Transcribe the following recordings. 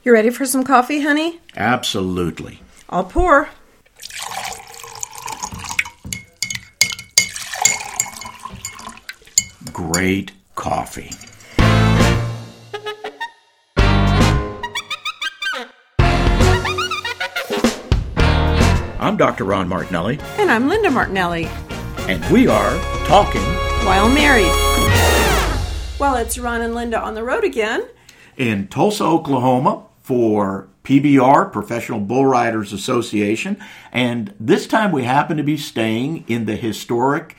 You ready for some coffee, honey? Absolutely. I'll pour. Great coffee. I'm Dr. Ron Martinelli. And I'm Linda Martinelli. And we are talking while married. Well, it's Ron and Linda on the road again. In Tulsa, Oklahoma for PBR, Professional Bull Riders Association. And this time we happen to be staying in the historic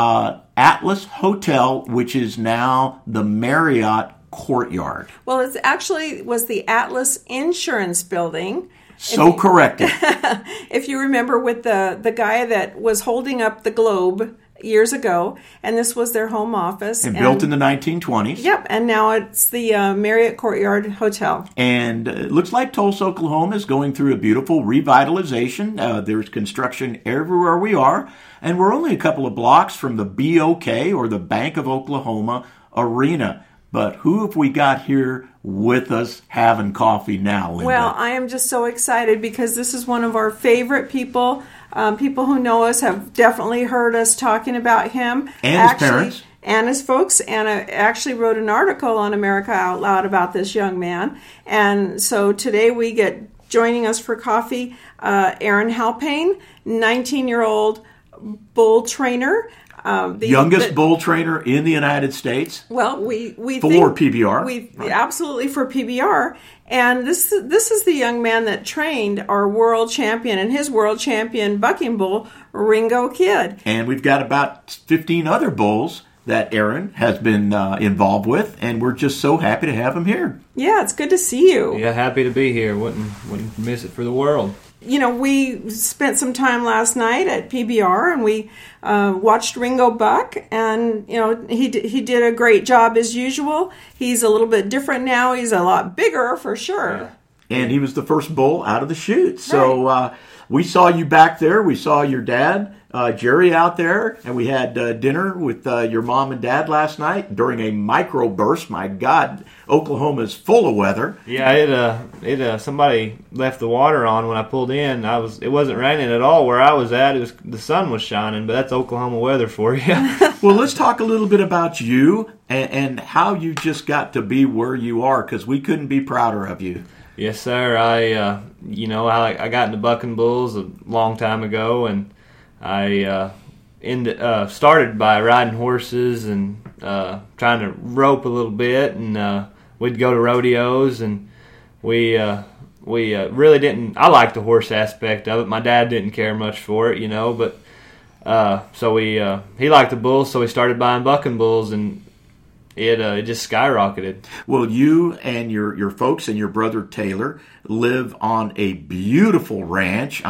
Atlas Hotel, which is now the Marriott Courtyard. Well, it actually was the Atlas Insurance Building. So corrected. If you remember with the guy that was holding up the globe years ago, and this was their home office. And built in the 1920s. Yep, and now it's the Marriott Courtyard Hotel. And it looks like Tulsa, Oklahoma is going through a beautiful revitalization. There's construction everywhere we are, and we're only a couple of blocks from the BOK, or the Bank of Oklahoma Arena. But who have we got here with us having coffee now, Linda? Well, I am just so excited because this is one of our favorite people. People who know us have definitely heard us talking about him. And his parents. And his folks. And I actually wrote an article on America Out Loud about this young man. And so today we get joining us for coffee, Aaron Halpane, 19-year-old bull trainer. Youngest bull trainer in the United States. Well, we for think PBR. Absolutely for PBR. And this is the young man that trained our world champion and his world champion bucking bull, Ringo Kid. And we've got about 15 other bulls that Aaron has been involved with, and we're just so happy to have him here. Yeah, it's good to see you. Yeah, happy to be here. Wouldn't miss it for the world. You know, we spent some time last night at PBR, and we watched Ringo buck, and, you know, he did a great job as usual. He's a little bit different now. He's a lot bigger, for sure. Yeah. And he was the first bull out of the chute. So we saw you back there. We saw your dad, Jerry, out there, and we had dinner with your mom and dad last night during a microburst. My God, Oklahoma's full of weather. Yeah, somebody left the water on when I pulled in. It wasn't raining at all where I was at. The sun was shining, but that's Oklahoma weather for you. Well, let's talk a little bit about you and how you just got to be where you are, because we couldn't be prouder of you. Yes, sir. I got into bucking bulls a long time ago, and I started by riding horses and trying to rope a little bit, and we'd go to rodeos, and we really didn't. I liked the horse aspect of it. My dad didn't care much for it, but so he liked the bulls, so we started buying bucking bulls, and it just skyrocketed. Well, you and your folks and your brother Taylor live on a beautiful ranch.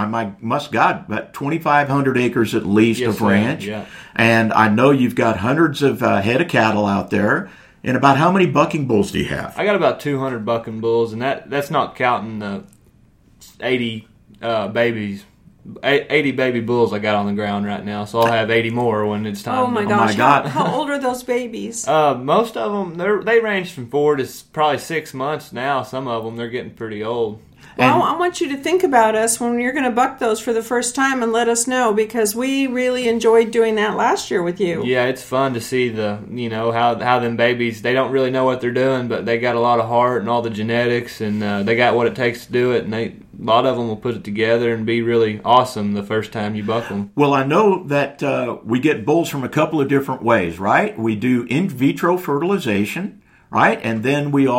About 2,500 acres at least of ranch. Yeah. And I know you've got hundreds of head of cattle out there. And about how many bucking bulls do you have? I got about 200 bucking bulls, and that's not counting the 80 babies. 80 baby bulls I got on the ground right now, so I'll have 80 more when it's time. Oh my gosh! How old are those babies? Most of them, they range from 4 to probably 6 months now. Some of them, they're getting pretty old. Well, I want you to think about us when you're going to buck those for the first time and let us know, because we really enjoyed doing that last year with you. Yeah, it's fun to see how them babies, they don't really know what they're doing, but they got a lot of heart and all the genetics, and they got what it takes to do it, and a lot of them will put it together and be really awesome the first time you buck them. Well, I know that we get bulls from a couple of different ways, right? We do in vitro fertilization, right? And then we do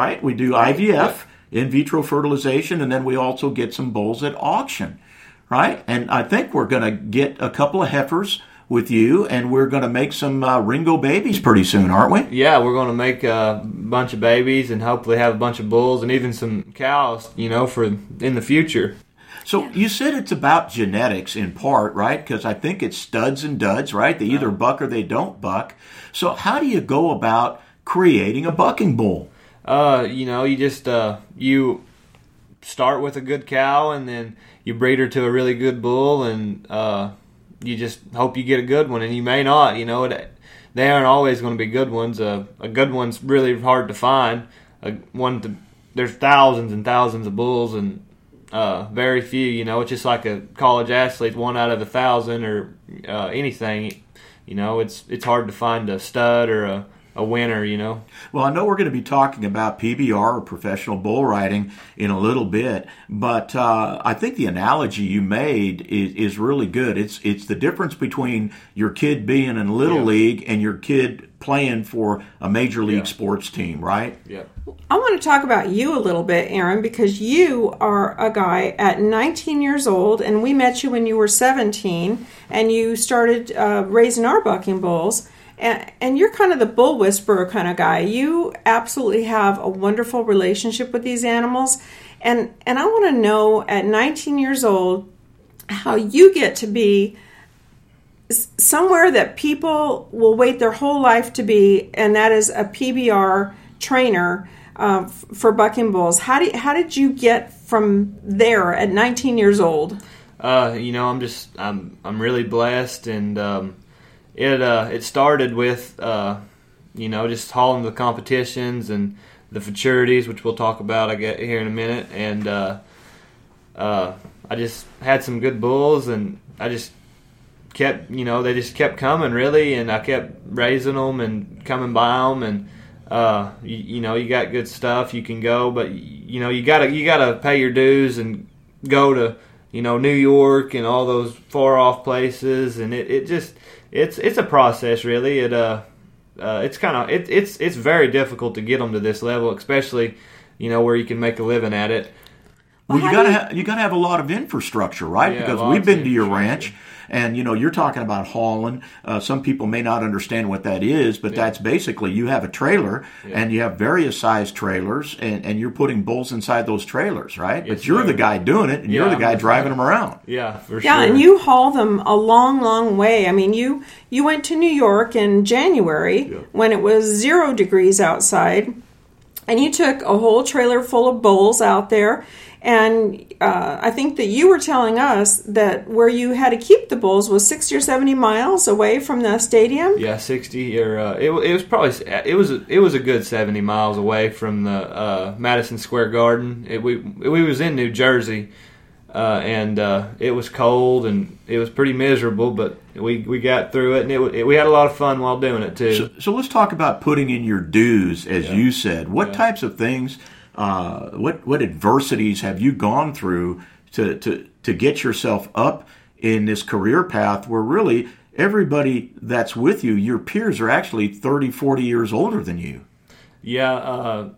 IVF. In vitro fertilization, and then we also get some bulls at auction, right? And I think we're going to get a couple of heifers with you, and we're going to make some Ringo babies pretty soon, aren't we? Yeah, we're going to make a bunch of babies and hopefully have a bunch of bulls and even some cows, for in the future. So you said it's about genetics in part, right? Because I think it's studs and duds, right? They either buck or they don't buck. So how do you go about creating a bucking bull? You just you start with a good cow, and then you breed her to a really good bull, and you just hope you get a good one. And you may not, they aren't always going to be good ones. A good one's really hard to find. One there's thousands and thousands of bulls and very few. It's just like a college athlete, 1 out of 1,000 or anything. It's hard to find a stud or a winner. Well, I know we're going to be talking about PBR or professional bull riding in a little bit, but I think the analogy you made is really good. It's the difference between your kid being in Little League and your kid playing for a major league sports team, right? Yeah. I want to talk about you a little bit, Aaron, because you are a guy at 19 years old, and we met you when you were 17, and you started raising our bucking bulls. And you're kind of the bull whisperer kind of guy. You absolutely have a wonderful relationship with these animals. And I want to know, at 19 years old, how you get to be somewhere that people will wait their whole life to be, and that is a PBR trainer for bucking bulls. How did you get from there at 19 years old? I'm really blessed, and it started with just hauling the competitions and the futurities, which we'll talk about here in a minute, and I just had some good bulls, and I just kept, they just kept coming, really, and I kept raising them and coming by them, and you got good stuff, you can go, but you gotta pay your dues and go to New York and all those far off places, and it's a process, really. It's very difficult to get them to this level, especially where you can make a living at it. Well, you gotta have a lot of infrastructure, right? Yeah, because we've been to your ranch, and you're talking about hauling. Some people may not understand what that is, but that's basically you have a trailer, and you have various size trailers, and you're putting bulls inside those trailers, right? Yes, but you're the guy doing it, and you're the guy driving them around. Yeah, for sure. Yeah, and you haul them a long, long way. I mean, you went to New York in January when it was 0 degrees outside, and you took a whole trailer full of bulls out there. And I think that you were telling us that where you had to keep the bulls was 60 or 70 miles away from the stadium. Yeah, 60 or it was probably it was a good 70 miles away from the Madison Square Garden. We was in New Jersey, and it was cold and it was pretty miserable, but we got through it, and we had a lot of fun while doing it too. So let's talk about putting in your dues, as you said. What types of things? What adversities have you gone through to get yourself up in this career path where really everybody that's with you, your peers, are actually 30, 40 years older than you? Yeah,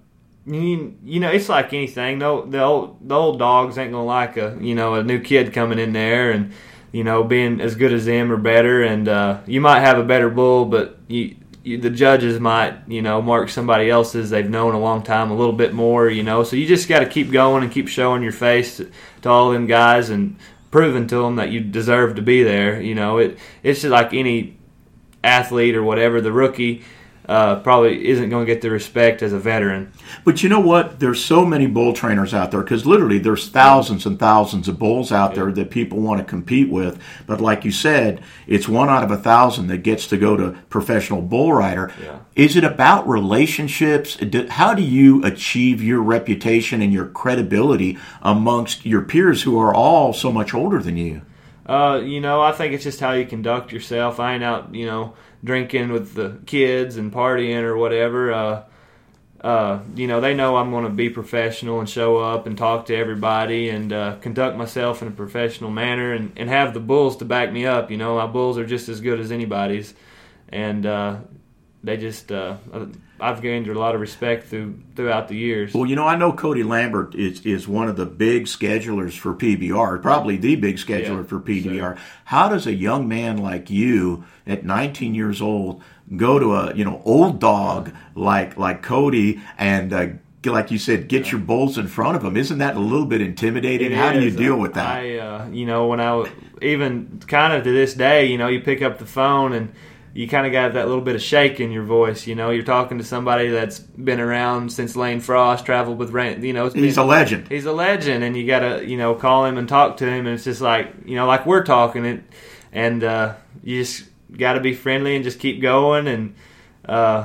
it's like anything. The old dogs ain't gonna like a new kid coming in there and being as good as them or better, and you might have a better bull, but the judges might, mark somebody else's they've known a long time a little bit more, So you just got to keep going and keep showing your face to all them guys and proving to them that you deserve to be there. It's just like any athlete or whatever. The rookie probably isn't going to get the respect as a veteran. But you know what? There's so many bull trainers out there, because literally there's thousands and thousands of bulls out there that people want to compete with. But like you said, it's 1 out of 1,000 that gets to go to professional bull rider. Yeah. Is it about relationships? How do you achieve your reputation and your credibility amongst your peers who are all so much older than you? I think it's just how you conduct yourself. I ain't out, drinking with the kids and partying or whatever. They know I'm going to be professional and show up and talk to everybody and conduct myself in a professional manner and have the bulls to back me up. My bulls are just as good as anybody's, and they just I've gained a lot of respect throughout the years. Well, I know Cody Lambert is one of the big schedulers for PBR, probably the big scheduler for PBR. Sure. How does a young man like you at 19 years old go to a old dog like Cody and like you said, get your bulls in front of him? Isn't that a little bit intimidating? How do you deal with that? When I even kind of to this day, you pick up the phone and you kind of got that little bit of shake in your voice. You're talking to somebody that's been around since Lane Frost, traveled with Rand. He's a legend. He's a legend, and you got to call him and talk to him, and it's just like like we're talking, and you just got to be friendly and just keep going, and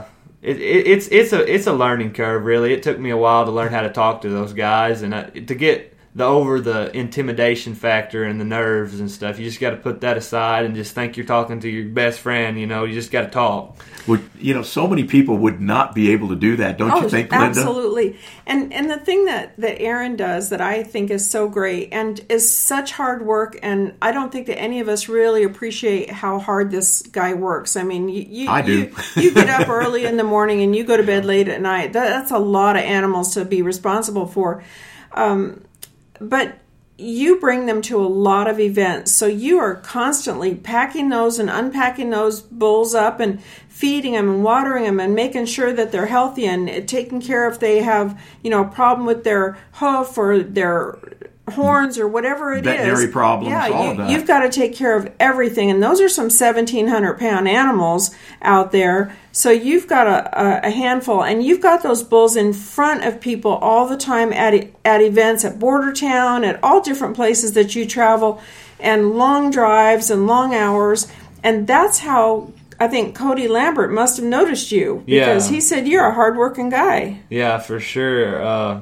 it's a learning curve, really. It took me a while to learn how to talk to those guys and to get over the intimidation factor and the nerves and stuff. You just got to put that aside and just think you're talking to your best friend. You just got to talk. Well, so many people would not be able to do that, don't you think, Linda? Absolutely. And the thing that Aaron does that I think is so great and is such hard work, and I don't think that any of us really appreciate how hard this guy works. I mean, I do. You get up early in the morning and you go to bed late at night. That's a lot of animals to be responsible for. But you bring them to a lot of events, so you are constantly packing those and unpacking those bulls up and feeding them and watering them and making sure that they're healthy and taking care if they have, a problem with their hoof or their horns or whatever it is. Veterinary problems, all of that. You've got to take care of everything, and those are some 1,700-pound animals out there. So you've got a handful, and you've got those bulls in front of people all the time at events, at Bordertown, at all different places that you travel, and long drives and long hours, and that's how I think Cody Lambert must have noticed you, because he said you're a hard-working guy. Yeah, for sure.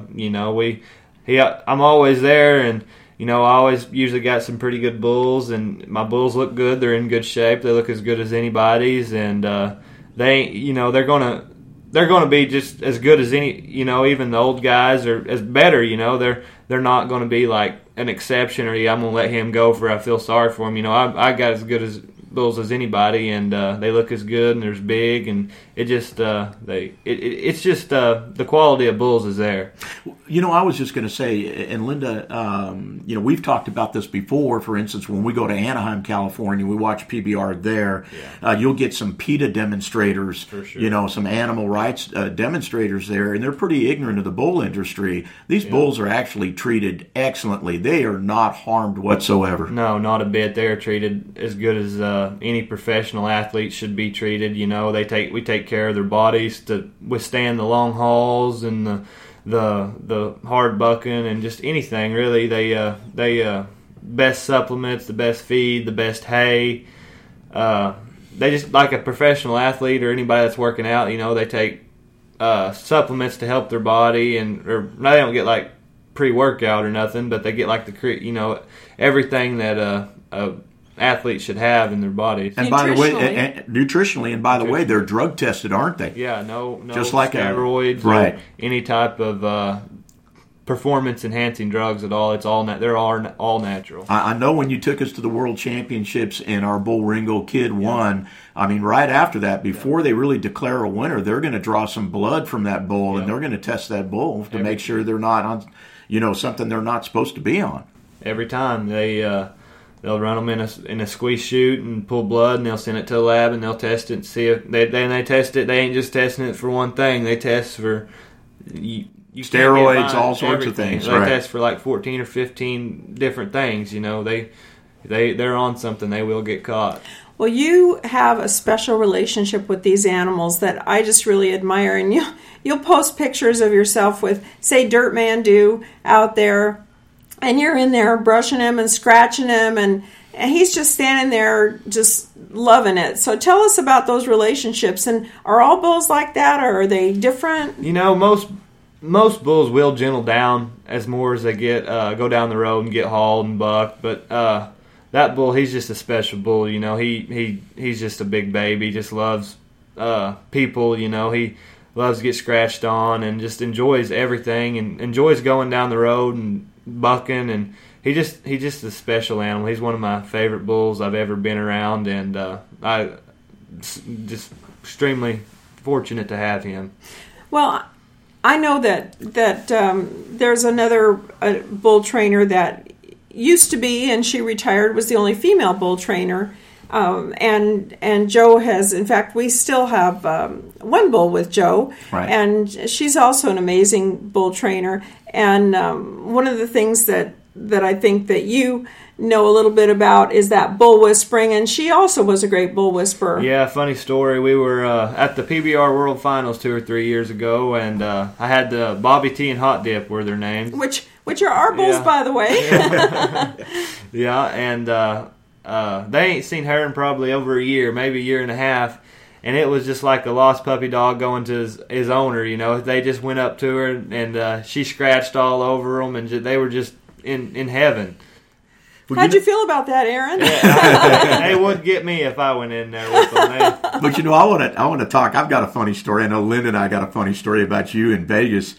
I'm always there, and I always usually got some pretty good bulls, and my bulls look good. They're in good shape. They look as good as anybody's, and they're gonna be just as good as any. Even the old guys are as better. They're not gonna be like an exception, or I'm gonna let him go for I feel sorry for him. I got as good as bulls as anybody, and they look as good, and they're as big, and it just it's just the quality of bulls is there. I was just going to say, and Linda, we've talked about this before. For instance, when we go to Anaheim, California, we watch PBR there. Yeah. You'll get some PETA demonstrators, for sure. Some animal rights demonstrators there, and they're pretty ignorant of the bull industry. These bulls are actually treated excellently. They are not harmed whatsoever. No, not a bit. They're treated as good as any professional athlete should be treated. We take care of their bodies to withstand the long hauls and the hard bucking and just anything really. They best supplements, the best feed, the best hay. They just like a professional athlete or anybody that's working out. They take supplements to help their body, or they don't get like pre-workout or nothing, but they get like everything that athletes should have in their bodies. And by the way, nutritionally, and by the way, they're drug tested, aren't they? Yeah, no just like steroids, right? Or any type of performance enhancing drugs at all. It's all they're all natural. I know when you took us to the World Championships and our bull Ringo Kid won. I mean, right after that, before they really declare a winner, they're going to draw some blood from that bull, and they're going to test that bull to make sure they're not on, something they're not supposed to be on. Every time they'll run them in a squeeze chute and pull blood, and they'll send it to the lab, and they'll test it and see if they test it. They ain't just testing it for one thing. They test for steroids, all sorts of things. They test for like 14 or 15 different things. They're on something. They will get caught. Well, you have a special relationship with these animals that I just really admire, and you'll post pictures of yourself with, say, Dirt Man Do out there. And you're in there brushing him and scratching him, and he's just standing there just loving it. So tell us about those relationships. And are all bulls like that, or are they different? Most bulls will gentle down as they get go down the road and get hauled and bucked. But that bull, he's just a special bull. He's just a big baby. Just loves people. He loves to get scratched on and just enjoys everything and enjoys going down the road and bucking, and he's just a special animal. He's one of my favorite bulls I've ever been around, and I just extremely fortunate to have him. Well, I know that there's another bull trainer that used to be, and she retired, was the only female bull trainer. And Joe has, in fact, we still have one bull with Joe, right. And she's also an amazing bull trainer. And one of the things that I think that you know a little bit about is that bull whispering, and she also was a great bull whisperer. Yeah, funny story. We were at the PBR World Finals 2 or 3 years ago, and I had the Bobby T and Hot Dip were their names. Which are our bulls, by the way. Yeah, and they ain't seen her in probably over a year, maybe a year and a half. and it was just like a lost puppy dog going to his owner. They just went up to her, and she scratched all over them, and they were just in heaven. How'd you feel about that, Aaron? They would get me if I went in there with them. But I want to talk. I've got a funny story. I know Linda and I got a funny story about you in Vegas,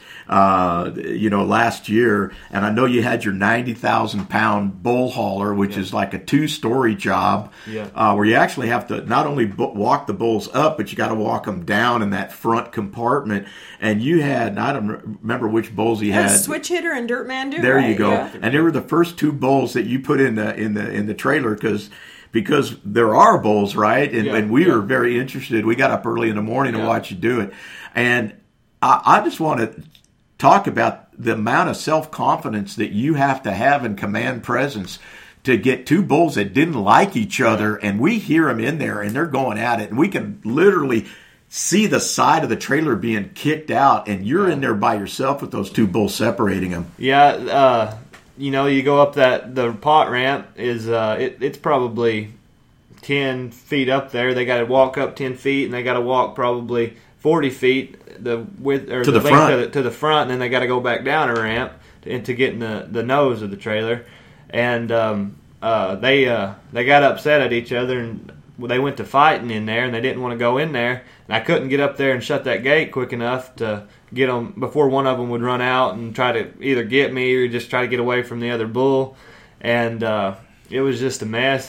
last year. And I know you had your 90,000-pound bull hauler, which is like a 2-story job, where you actually have to not only walk the bulls up, but you got to walk them down in that front compartment. And you had, I don't remember which bulls you had. Switch Hitter and Dirt Man do. There you go. Yeah. And they were the first 2 bulls that you put in the trailer because there are bulls, right? And we were very interested. We got up early in the morning to watch you do it. And I just want to talk about the amount of self-confidence that you have to have in command presence to get 2 bulls that didn't like each other, and we hear them in there, and they're going at it, and we can literally see the side of the trailer being kicked out, and you're in there by yourself with those 2 bulls separating them. Yeah, you go up the pot ramp is it's probably 10 feet up there. They got to walk up 10 feet, and they got to walk probably 40 feet to the front, and then they got to go back down a ramp to get in the nose of the trailer. And they got upset at each other, and they went to fighting in there, and they didn't want to go in there. And I couldn't get up there and shut that gate quick enough to get them before one of them would run out and try to either get me or just try to get away from the other bull. And it was just a mess.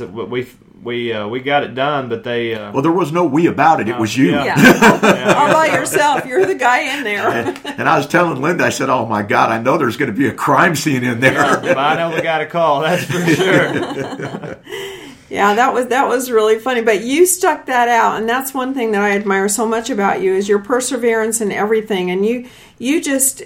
We got it done, but they... well, there was no we about it. It was you. All by yourself. You're the guy in there. And I was telling Linda, I said, oh, my God, I know there's going to be a crime scene in there. Yeah, I know we got a call, that's for sure. Yeah, that was really funny. But you stuck that out, and that's one thing that I admire so much about you is your perseverance and everything. And you just...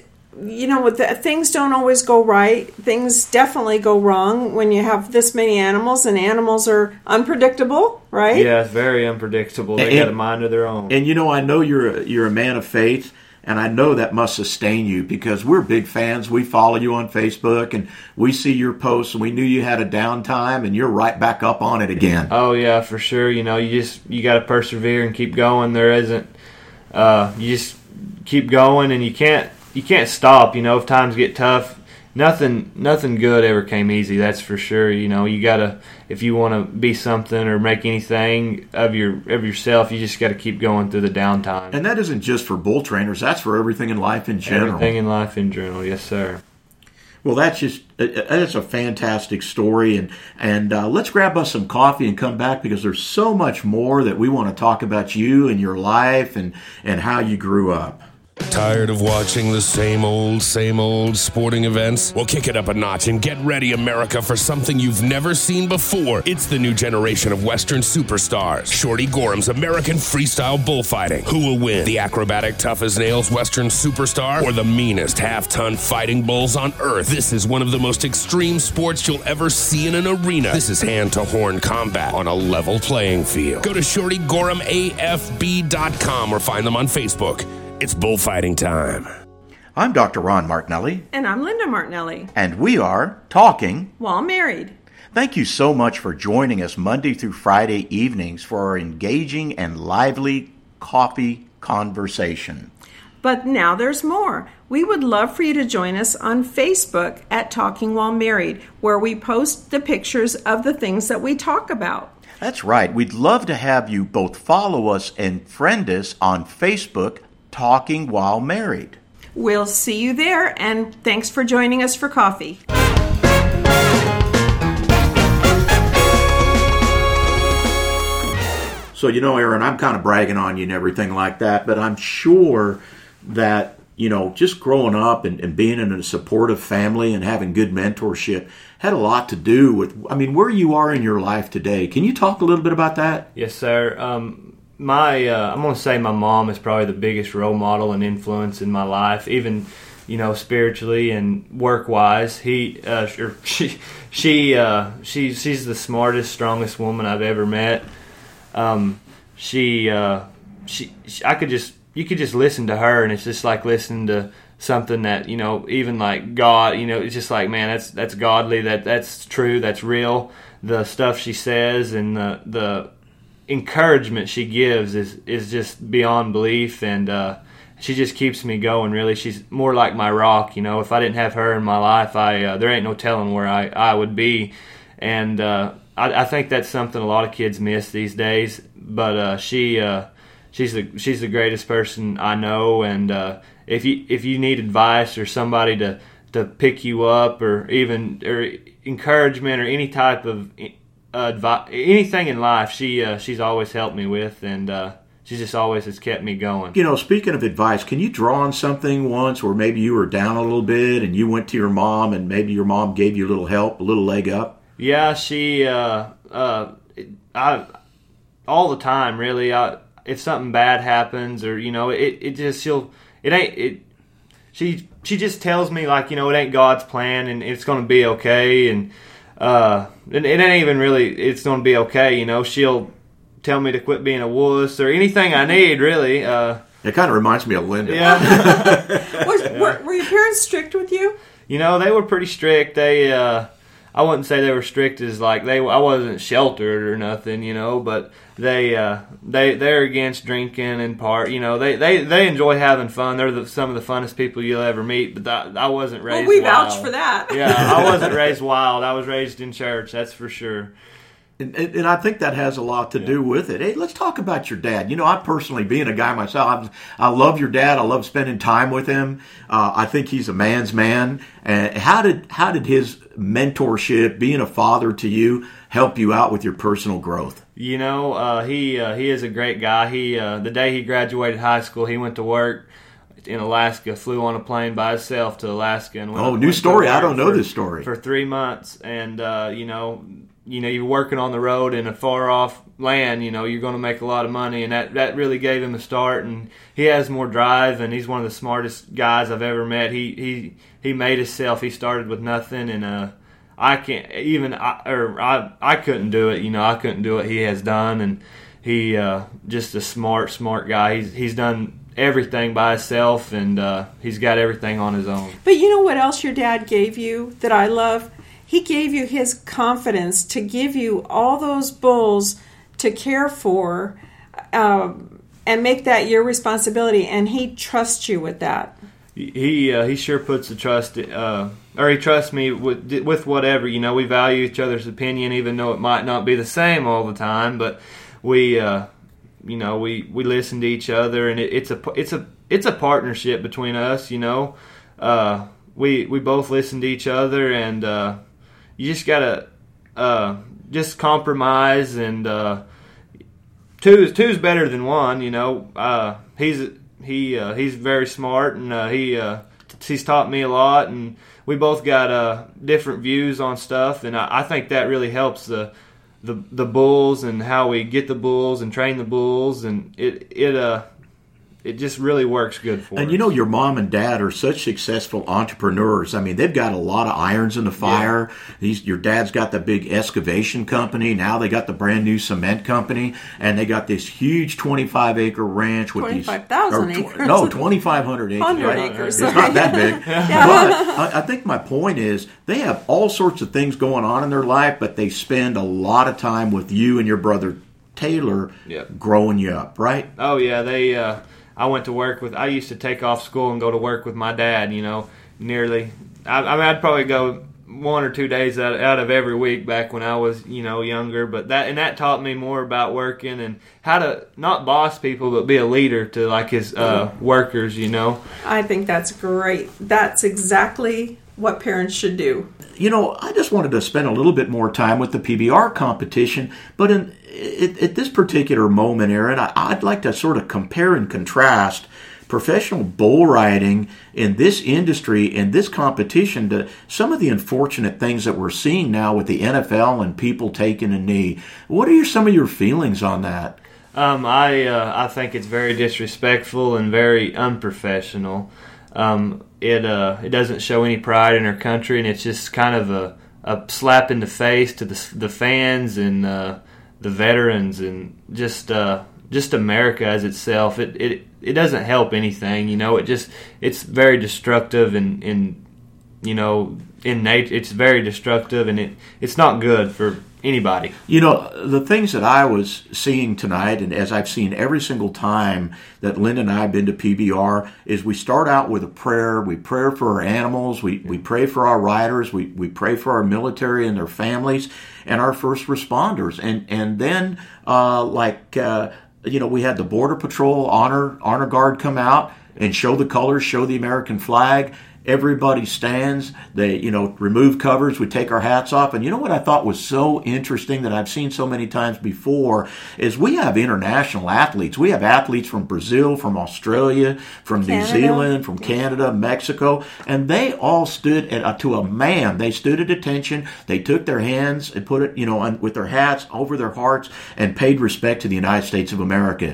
things don't always go right. Things definitely go wrong when you have this many animals, and animals are unpredictable, right? Yeah, it's very unpredictable. They got a mind of their own. And I know you're a man of faith, and I know that must sustain you because we're big fans. We follow you on Facebook, and we see your posts, and we knew you had a downtime, and you're right back up on it again. Oh yeah, for sure. You got to persevere and keep going. There isn't. You just keep going, and you can't stop, if times get tough. Nothing good ever came easy, that's for sure. You gotta, if you want to be something or make anything of yourself, you just got to keep going through the downtime. And that isn't just for bull trainers, that's for everything in life in general. Everything in life in general, yes sir. Well, that's a fantastic story, and let's grab us some coffee and come back because there's so much more that we want to talk about you and your life and how you grew up. Tired of watching the same old sporting events? Well, kick it up a notch and get ready, America, for something you've never seen before. It's the new generation of Western superstars. Shorty Gorham's American Freestyle Bullfighting. Who will win? The acrobatic, tough-as-nails Western superstar or the meanest half-ton fighting bulls on earth? This is one of the most extreme sports you'll ever see in an arena. This is hand-to-horn combat on a level playing field. Go to ShortyGorhamAFB.com or find them on Facebook. It's bullfighting time. I'm Dr. Ron Martinelli. And I'm Linda Martinelli. And we are Talking While Married. Thank you so much for joining us Monday through Friday evenings for our engaging and lively coffee conversation. But now there's more. We would love for you to join us on Facebook at Talking While Married, where we post the pictures of the things that we talk about. That's right. We'd love to have you both follow us and friend us on Facebook, Talking While Married. We'll see you there, and thanks for joining us for coffee. So, Aaron, I'm kind of bragging on you and everything like that, but I'm sure that, just growing up and being in a supportive family and having good mentorship had a lot to do with, where you are in your life today. Can you talk a little bit about that? Yes, sir. I'm going to say my mom is probably the biggest role model and influence in my life, even, spiritually and work-wise. She's the smartest, strongest woman I've ever met. You could just listen to her, and it's just like listening to something that, even like God, it's just like, man, that's godly, that's true, that's real. The stuff she says and the encouragement she gives is just beyond belief, and she just keeps me going. Really, she's more like my rock. If I didn't have her in my life, there ain't no telling where I would be. And I think that's something a lot of kids miss these days. But she's the greatest person I know. And if you need advice or somebody to pick you up, or encouragement or any type of anything in life, she's always helped me with, and she just always has kept me going. Speaking of advice, can you draw on something once where maybe you were down a little bit and you went to your mom and maybe your mom gave you a little help, a little leg up? Yeah, she all the time, really. If something bad happens, or she just tells me, like, it ain't God's plan and it's going to be okay, and it ain't even really it's going to be okay. She'll tell me to quit being a wuss or anything I need, really. It kind of reminds me of Linda. Yeah. Were your parents strict with you? They were pretty strict. They I wouldn't say they were strict as like I wasn't sheltered or nothing, but they're against drinking and they enjoy having fun. They're some of the funnest people you'll ever meet. But I wasn't raised. Well, we wild. vouch for that. Yeah, I wasn't raised wild. I was raised in church. That's for sure. And I think that has a lot to do with it. Hey, let's talk about your dad. I personally, being a guy myself, I love your dad. I love spending time with him. I think he's a man's man. And how did his mentorship, being a father to you, help you out with your personal growth? He is a great guy. The day he graduated high school, he went to work in Alaska, flew on a plane by himself to Alaska. And new story. I don't know this story. For 3 months. And, you're working on the road in a far-off land, you're going to make a lot of money, and that really gave him a start, and he has more drive, and he's one of the smartest guys I've ever met. He made himself. He started with nothing, and I couldn't do it. I couldn't do what he has done, and he just a smart guy. He's done everything by himself, and he's got everything on his own. But you know what else your dad gave you that I love? He gave you his confidence to give you all those bulls to care for and make that your responsibility, and he trusts you with that. He sure puts the trust, or he trusts me with whatever. We value each other's opinion, even though it might not be the same all the time. But we listen to each other, and it's a partnership between us. We both listen to each other, and you just gotta just compromise, and two's better than one. He's very smart, and he's taught me a lot, and we both got different views on stuff, and I think that really helps the bulls and how we get the bulls and train the bulls, and it just really works good for us. And your mom and dad are such successful entrepreneurs. I mean, they've got a lot of irons in the fire. Yeah. Your dad's got the big excavation company. Now they got the brand new cement company, and they got this huge 25-acre ranch with 25,000 acres. No, 2,500 acres. 100 right? acres. It's not that big. But I think my point is they have all sorts of things going on in their life, but they spend a lot of time with you and your brother Taylor growing you up, right? Oh, yeah. I went to work I used to take off school and go to work with my dad, nearly. I'd probably go 1 or 2 days out of every week back when I was, younger. But that taught me more about working and how to not boss people, but be a leader to like his workers, I think that's great. That's exactly what parents should do. I just wanted to spend a little bit more time with the PBR competition, but at this particular moment, Aaron, I'd like to sort of compare and contrast professional bull riding in this industry and this competition to some of the unfortunate things that we're seeing now with the NFL and people taking a knee. What are some of your feelings on that? I think it's very disrespectful and very unprofessional. It doesn't show any pride in our country, and it's just kind of a slap in the face to the fans and the veterans, and just America as itself. It doesn't help anything, it's very destructive, and in nature it's very destructive, and it's not good for anybody. You know, the things that I was seeing tonight, and as I've seen every single time that Linda and I have been to PBR, is we start out with a prayer. We pray for our animals. We pray for our riders. We pray for our military and their families and our first responders. And then, we had the Border Patrol Honor Guard come out and show the colors, show the American flag. Everybody stands. They, remove covers. We take our hats off. And you know what I thought was so interesting that I've seen so many times before is we have international athletes. We have athletes from Brazil, from Australia, from Canada, New Zealand, from Canada, Mexico, and they all stood to a man. They stood at attention. They took their hands and put it, with their hats over their hearts and paid respect to the United States of America.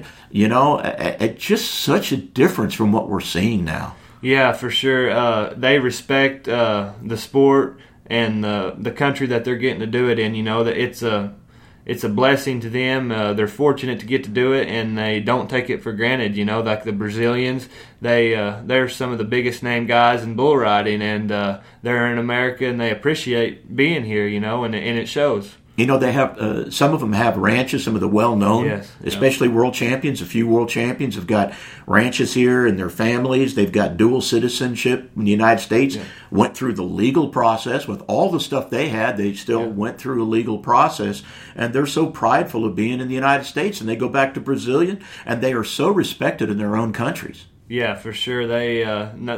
It's just such a difference from what we're seeing now. Yeah, for sure. They respect the sport and the country that they're getting to do it in. That it's a blessing to them. They're fortunate to get to do it, and they don't take it for granted. Like the Brazilians, they're some of the biggest name guys in bull riding, and they're in America, and they appreciate being here. And it shows. They have some of them have ranches. Some of the well-known, especially world champions. A few world champions have got ranches here, and their families. They've got dual citizenship in the United States. Yeah. Went through the legal process with all the stuff they had. They still went through a legal process, and they're so prideful of being in the United States. And they go back to Brazilian, and they are so respected in their own countries. Yeah, for sure. They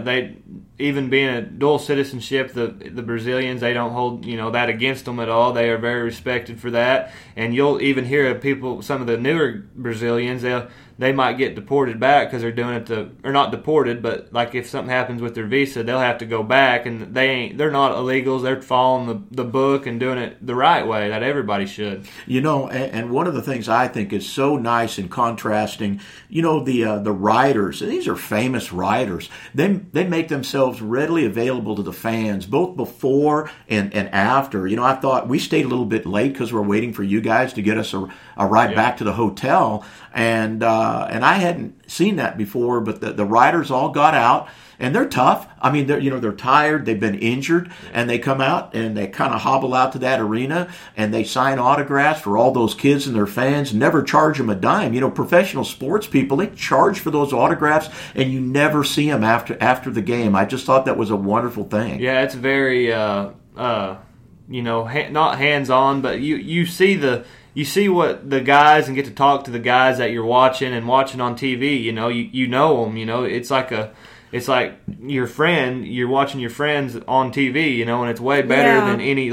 even being a dual citizenship, the Brazilians, they don't hold that against them at all. They are very respected for that, and you'll even hear of people, some of the newer Brazilians, they might get deported back because they're doing it or not deported, but like if something happens with their visa, they'll have to go back, and they're not illegals. They're following the book and doing it the right way that everybody should. And one of the things I think is so nice and contrasting, the riders, and these are famous riders, they make themselves readily available to the fans, both before and after. I thought we stayed a little bit late because we're waiting for you guys to get us a ride back to the hotel, and I hadn't seen that before, but the riders all got out, and they're tough. I mean, they're tired, they've been injured, and they come out and they kind of hobble out to that arena and they sign autographs for all those kids and their fans. Never charge them a dime. Professional sports people, they charge for those autographs, and you never see them after the game. I just thought that was a wonderful thing. Yeah, it's very not hands-on, but you see what the guys and get to talk to the guys that you're watching on TV. You know them. It's like your friend. You're watching your friends on TV. And it's way better than any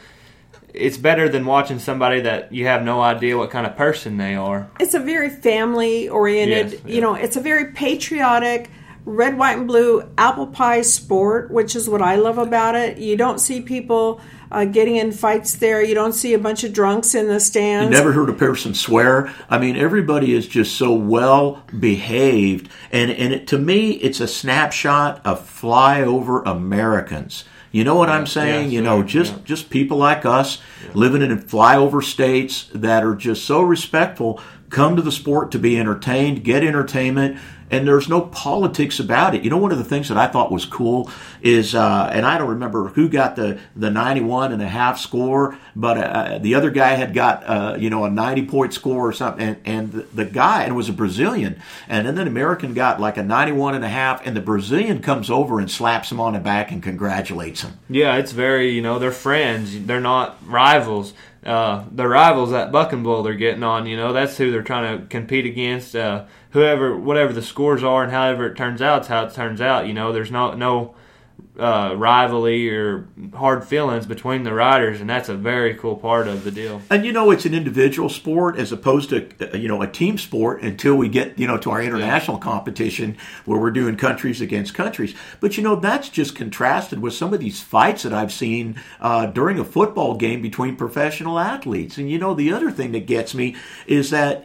It's better than watching somebody that you have no idea what kind of person they are. It's a very family-oriented. Yes, it's a very patriotic, red, white, and blue apple pie sport, which is what I love about it. You don't see people getting in fights there. You don't see a bunch of drunks in the stands. You never heard a person swear. I mean, everybody is just so well behaved, and to me, it's a snapshot of flyover Americans. You know what I'm saying? Just people like us living in flyover states that are just so respectful, come to the sport to be entertained, get entertainment, and there's no politics about it. One of the things that I thought was cool is, and I don't remember who got the 91.5 score, but the other guy had got, a 90-point score or something, and the guy, and it was a Brazilian, and then an American got like a 91.5, and the Brazilian comes over and slaps him on the back and congratulates him. Yeah, it's very, they're friends. They're not rivals. The rivals at Buck and Bull they're getting on, that's who they're trying to compete against. Whatever the scores are and however it turns out, it's how it turns out. There's no rivalry or hard feelings between the riders, and that's a very cool part of the deal. And it's an individual sport as opposed to a team sport until we get to our international competition where we're doing countries against countries. But that's just contrasted with some of these fights that I've seen during a football game between professional athletes. And the other thing that gets me is that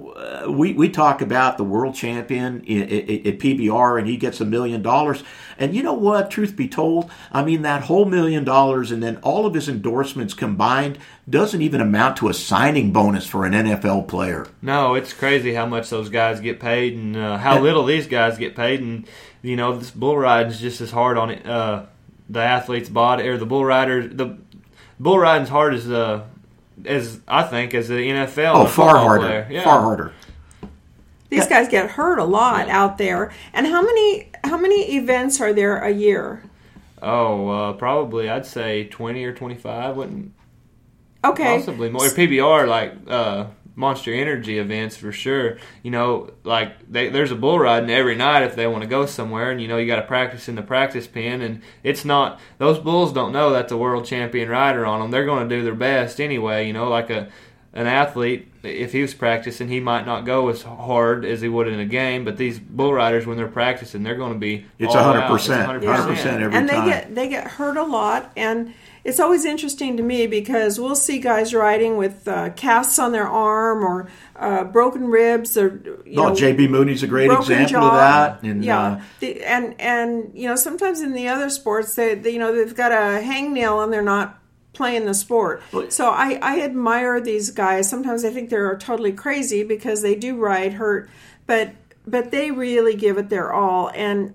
we talk about the world champion at PBR and he gets $1 million. And you know what? Truth be told, I mean, that whole $1 million and then all of his endorsements combined doesn't even amount to a signing bonus for an NFL player. No, it's crazy how much those guys get paid and how little these guys get paid. And, this bull riding is just as hard on it, the athlete's body, or the bull rider. The bull riding's hard as as I think as the NFL. Oh, far harder. Player. Yeah. Far harder. These guys get hurt a lot out there. And how many events are there a year? Oh, probably I'd say 20 or 25. Wouldn't possibly more. PBR like Monster Energy events for sure. You know, like there's a bull riding every night if they want to go somewhere, and you know you got to practice in the practice pen, and it's not those bulls don't know that's a world champion rider on them. They're going to do their best anyway. You know, like an athlete, if he was practicing, he might not go as hard as he would in a game. But these bull riders, when they're practicing, they're going to be it's all 100%, out. It's 100% every and time. they get hurt a lot, and it's always interesting to me because we'll see guys riding with casts on their arm or broken ribs or JB Mooney's a great example of that. And, and you know sometimes in the other sports they've got a hangnail and they're not playing the sport. So I admire these guys. Sometimes I think they're totally crazy because they do ride hurt, but they really give it their all, and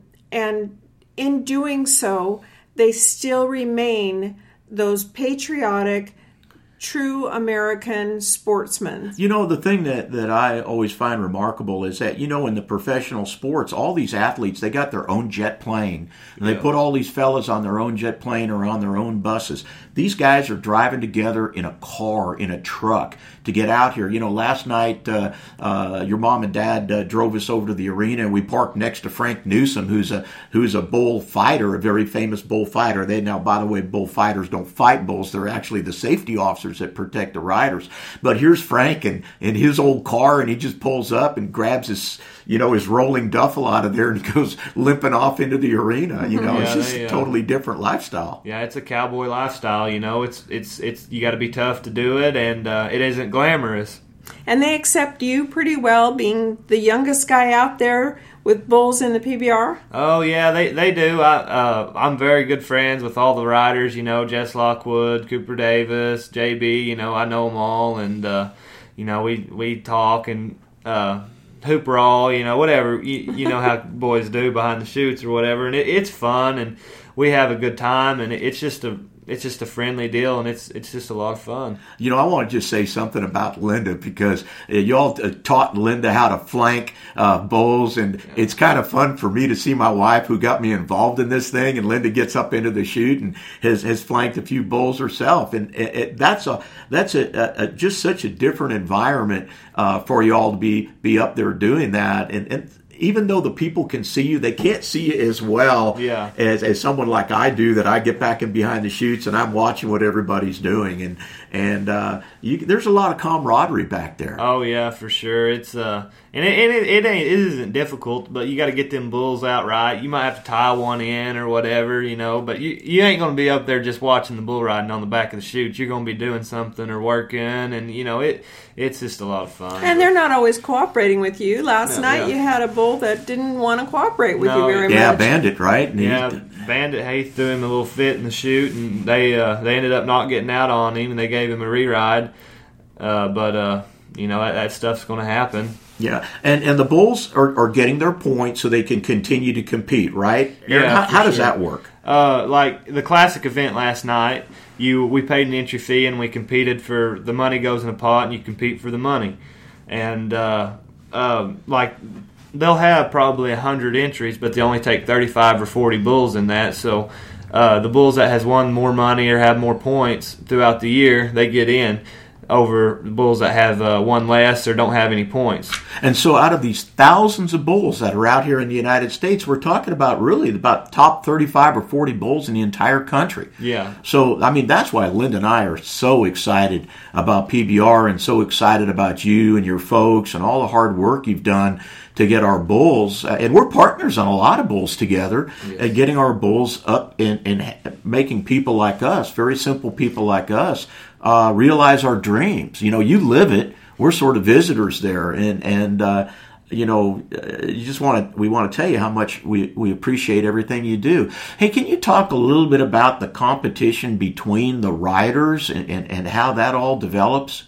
in doing so they still remain those patriotic, true American sportsmen. You know, the thing that I always find remarkable is that, you know, in the professional sports, all these athletes, they got their own jet plane. And they put all these fellas on their own jet plane or on their own buses. These guys are driving together in a car, in a truck, to get out here. You know, last night, your mom and dad drove us over to the arena, and we parked next to Frank Newsom, who's a bull fighter, a very famous bull fighter. Now, by the way, bull fighters don't fight bulls. They're actually the safety officers that protect the riders. But here's Frank in his old car, and he just pulls up and grabs his rolling duffel out of there and goes limping off into the arena. You know, it's just a totally different lifestyle. Yeah, it's a cowboy lifestyle. You know, it's you got to be tough to do it, and it isn't glamorous. And they accept you pretty well, being the youngest guy out there with bulls in the PBR? Oh, yeah, they do. I'm very good friends with all the riders, you know, Jess Lockwood, Cooper Davis, JB, you know, I know them all, and, you know, we talk and hoop all, you know, whatever, you know how boys do behind the chutes or whatever, and it's fun, and we have a good time, and it's just a friendly deal, and it's just a lot of fun. You know, I want to just say something about Linda because y'all taught Linda how to flank bulls, and it's kind of fun for me to see my wife, who got me involved in this thing, and Linda gets up into the chute and has flanked a few bulls herself, and that's just such a different environment for y'all to be up there doing that, and even though the people can see you, they can't see you as well as someone like I do, that I get back in behind the chutes and I'm watching what everybody's doing. And there's a lot of camaraderie back there. Oh, yeah, for sure. It's it isn't difficult, but you got to get them bulls out right. You might have to tie one in or whatever, you know, but you ain't going to be up there just watching the bull riding on the back of the chute. You're going to be doing something or working, and, you know, it's just a lot of fun. And they're not always cooperating with you. Last night you had a bull that didn't want to cooperate with you very much. Yeah, Bandit, right? Bandit, he threw him a little fit in the chute, and they ended up not getting out on him, and they gave him a re-ride. But you know, that stuff's going to happen. Yeah, and the bulls are getting their points so they can continue to compete, right? Yeah, how does that work? Like the classic event last night, we paid an entry fee and we competed for the money goes in a pot, and you compete for the money. And like they'll have probably 100 entries, but they only take 35 or 40 bulls in that. So the bulls that has won more money or have more points throughout the year, they get in over the bulls that have won less or don't have any points. And so out of these thousands of bulls that are out here in the United States, we're talking about really about top 35 or 40 bulls in the entire country. Yeah. So, I mean, that's why Linda and I are so excited about PBR and so excited about you and your folks and all the hard work you've done to get our bulls. And we're partners on a lot of bulls together, and getting our bulls up and making people like us, very simple people like us, realize our dreams. You know, you live it. We're sort of visitors there, and you know, we want to tell you how much we appreciate everything you do. Hey, can you talk a little bit about the competition between the riders and how that all develops?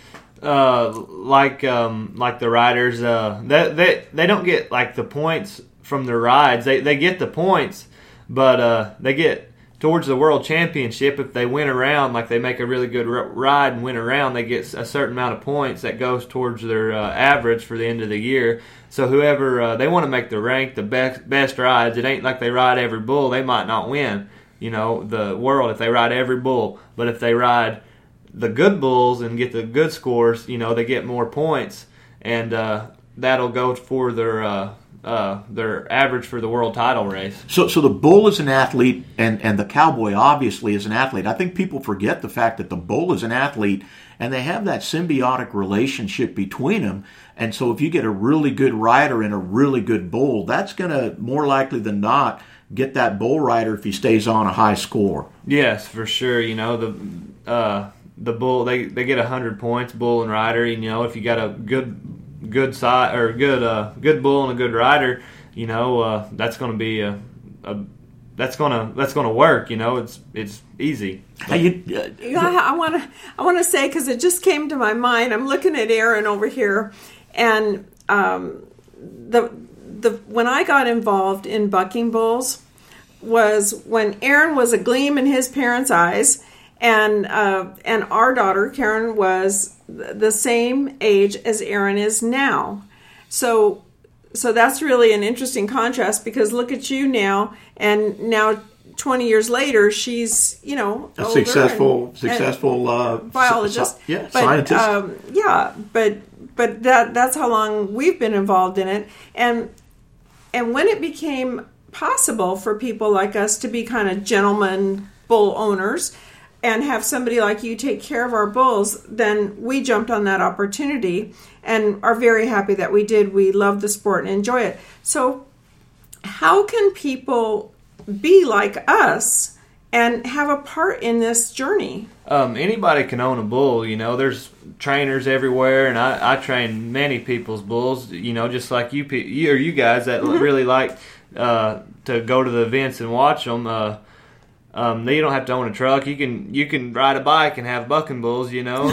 Like the riders, they don't get like the points from their rides. They get the points, but they get towards the world championship, if they win around, like they make a really good ride and win around, they get a certain amount of points that goes towards their average for the end of the year. So whoever they want to make the rank, the best rides. It ain't like they ride every bull, they might not win, the world if they ride every bull. But if they ride the good bulls and get the good scores, they get more points, and that'll go for their average for the world title race. So the bull is an athlete, and the cowboy obviously is an athlete. I think people forget the fact that the bull is an athlete, and they have that symbiotic relationship between them. And so if you get a really good rider and a really good bull, that's going to, more likely than not, get that bull rider if he stays on a high score. Yes, for sure. The bull, they get 100 points, bull and rider. If you got a good side or good bull and a good rider, that's going to be that's going to work. It's easy. I want to say, because it just came to my mind. I'm looking at Aaron over here, and when I got involved in bucking bulls was when Aaron was a gleam in his parents' eyes, and our daughter Karen was the same age as Aaron is now. So that's really an interesting contrast, because look at you now, and now 20 years later, she's, a successful biologist. Scientist. But that's how long we've been involved in it. And when it became possible for people like us to be kind of gentlemen bull owners and have somebody like you take care of our bulls, then we jumped on that opportunity and are very happy that we did. We love the sport and enjoy it. So how can people be like us and have a part in this journey? Anybody can own a bull. There's trainers everywhere, and I train many people's bulls, just like you guys that really like to go to the events and watch them. You don't have to own a truck. You can ride a bike and have bucking bulls,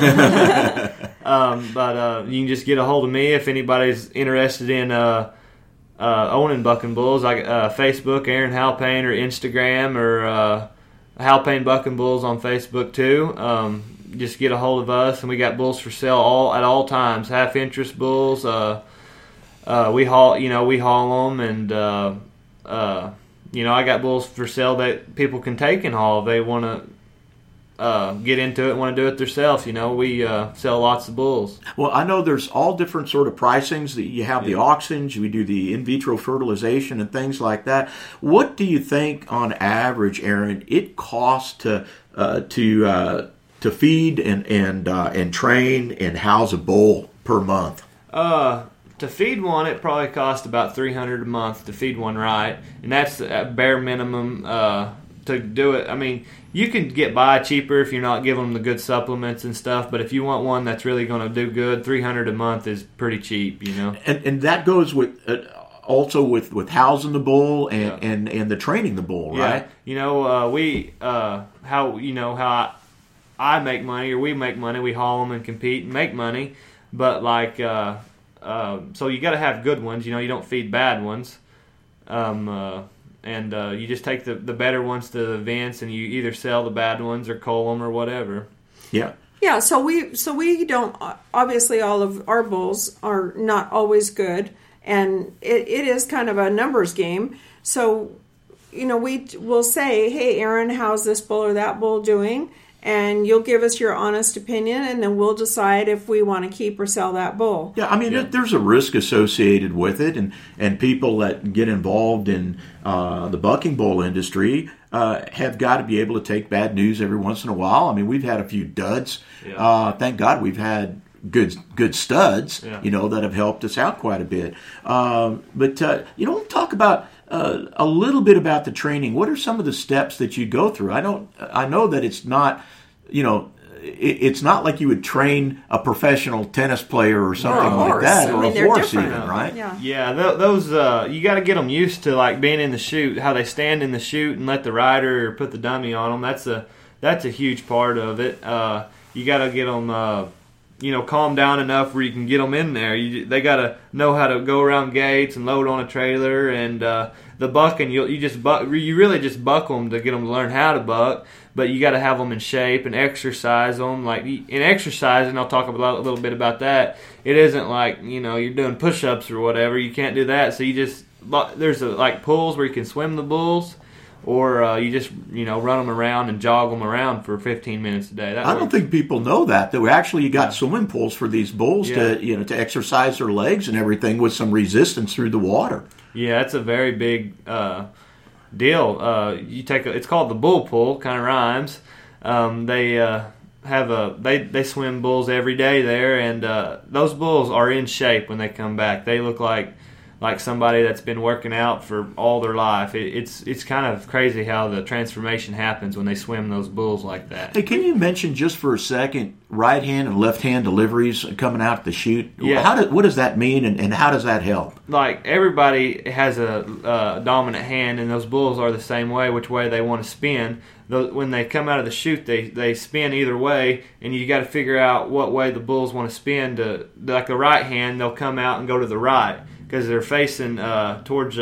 but you can just get a hold of me if anybody's interested in owning bucking bulls. I Facebook, Aaron Halpane, or Instagram, or Halpane Bucking Bulls on Facebook too. Just get a hold of us, and we got bulls for sale at all times. Half interest bulls. We haul them, and I got bulls for sale that people can take and haul if they want to get into it and want to do it themselves. We sell lots of bulls. Well, I know there's all different sort of pricings. You have the auctions, we do the in vitro fertilization and things like that. What do you think, on average, Aaron, it costs to feed and train and house a bull per month? To feed one, it probably costs about $300 a month to feed one right, and that's a bare minimum to do it. I mean, you can get by cheaper if you're not giving them the good supplements and stuff, but if you want one that's really going to do good, $300 a month is pretty cheap, And that goes with also with housing the bull and the training the bull, right? How I make money, or we make money, we haul them and compete and make money, but so you got to have good ones. You don't feed bad ones, and you just take the better ones to the events, and you either sell the bad ones or cull them or whatever. Yeah. Yeah. So we don't, obviously all of our bulls are not always good, and it is kind of a numbers game. So we will say, hey, Aaron, how's this bull or that bull doing? And you'll give us your honest opinion, and then we'll decide if we want to keep or sell that bull. Yeah, I mean, there's a risk associated with it, and people that get involved in the bucking bull industry have got to be able to take bad news every once in a while. I mean, we've had a few duds. Yeah. Thank God we've had good studs, that have helped us out quite a bit. But talk about a little bit about the training. What are some of the steps that you go through? I know that it's not, it's not like you would train a professional tennis player or something like that, or a horse even, right? Yeah, those you got to get them used to like being in the chute, how they stand in the chute and let the rider put the dummy on them. That's a huge part of it. You got to get them calm down enough where you can get them in there. They got to know how to go around gates and load on a trailer, and the bucking, you really just buck them to get them to learn how to buck, but you got to have them in shape and exercise them. Like in exercise, and I'll talk a little bit about that. It isn't like you're doing push-ups or whatever. You can't do that. So there's like pools where you can swim the bulls. Or you just run them around and jog them around for 15 minutes a day. I don't think people know that we actually got swimming pools for these bulls to exercise their legs and everything with some resistance through the water. Yeah, it's a very big deal. It's called the bull pool, kind of rhymes. They swim bulls every day there, and those bulls are in shape when they come back. They look like somebody that's been working out for all their life. It's kind of crazy how the transformation happens when they swim those bulls like that. Hey, can you mention just for a second right hand and left hand deliveries coming out the chute? Yeah. What does that mean, and how does that help? Like everybody has a dominant hand, and those bulls are the same way, which way they want to spin. When they come out of the chute, they spin either way, and you got to figure out what way the bulls want to spin. Like the right hand, they'll come out and go to the right, because they're facing facing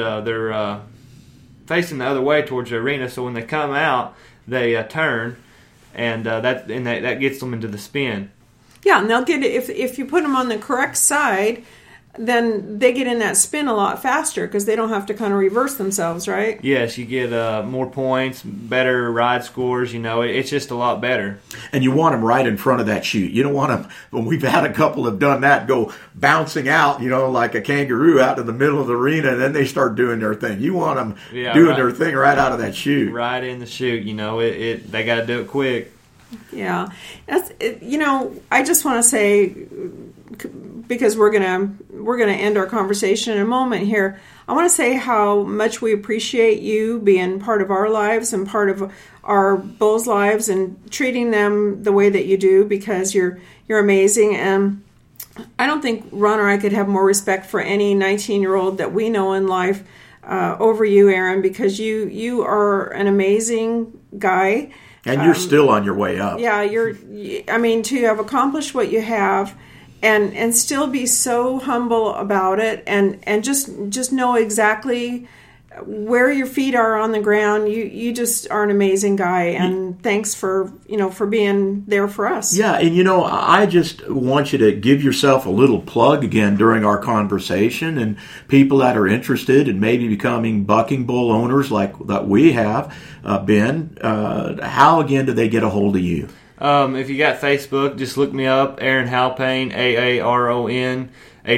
the other way towards the arena. So when they come out, they turn, and that gets them into the spin. Yeah, and they'll get it if you put them on the correct side. Then they get in that spin a lot faster because they don't have to kind of reverse themselves, right? Yes, you get more points, better ride scores. It's just a lot better. And you want them right in front of that chute. You don't want them, when we've had a couple have done that, go bouncing out, like a kangaroo out in the middle of the arena, and then they start doing their thing. You want them doing their thing right out of that chute. Right in the chute. They got to do it quick. Yeah. I just want to say, because we're gonna end our conversation in a moment here, I want to say how much we appreciate you being part of our lives and part of our bulls' lives and treating them the way that you do, because you're amazing. And I don't think Ron or I could have more respect for any 19-year-old that we know in life over you, Aaron, because you are an amazing guy. And you're still on your way up. Yeah, to have accomplished what you have and still be so humble about it and just know exactly where your feet are on the ground. You just are an amazing guy, and thanks for being there for us. Yeah, and I just want you to give yourself a little plug again during our conversation, and people that are interested in maybe becoming bucking bull owners like that we have been. How again do they get a hold of you? If you got Facebook, just look me up, Aaron Halpain, AARON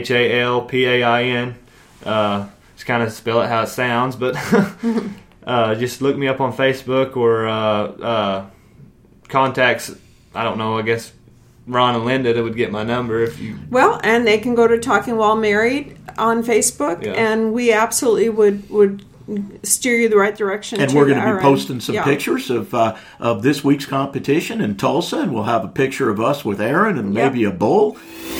HALPAIN. Just kind of spell it how it sounds, but just look me up on Facebook or contacts. I don't know. I guess Ron and Linda that would get my number if you. Well, and they can go to Talking While Married on Facebook, and we absolutely would steer you the right direction. And we're going to be posting some pictures of this week's competition in Tulsa, and we'll have a picture of us with Aaron and maybe a bull.